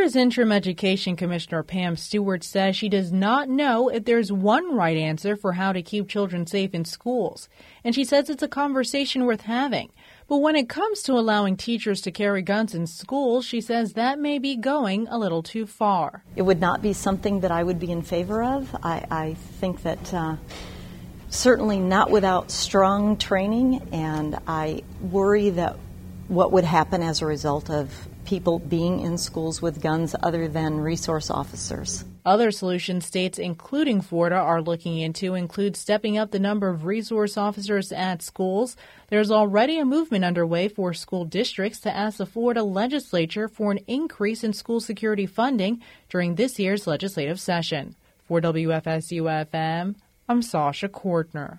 Florida's Interim Education Commissioner Pam Stewart says she does not know if there's one right answer for how to keep children safe in schools, and she says it's a conversation worth having. But when it comes to allowing teachers to carry guns in schools, she says that may be going a little too far. It would not be something that I would be in favor of. I think that certainly not without strong training, and I worry that what would happen as a result of people being in schools with guns other than resource officers. Other solution states, including Florida, are looking into include stepping up the number of resource officers at schools. There's already a movement underway for school districts to ask the Florida legislature for an increase in school security funding during this year's legislative session. For WFSU-FM, I'm Sasha Kortner.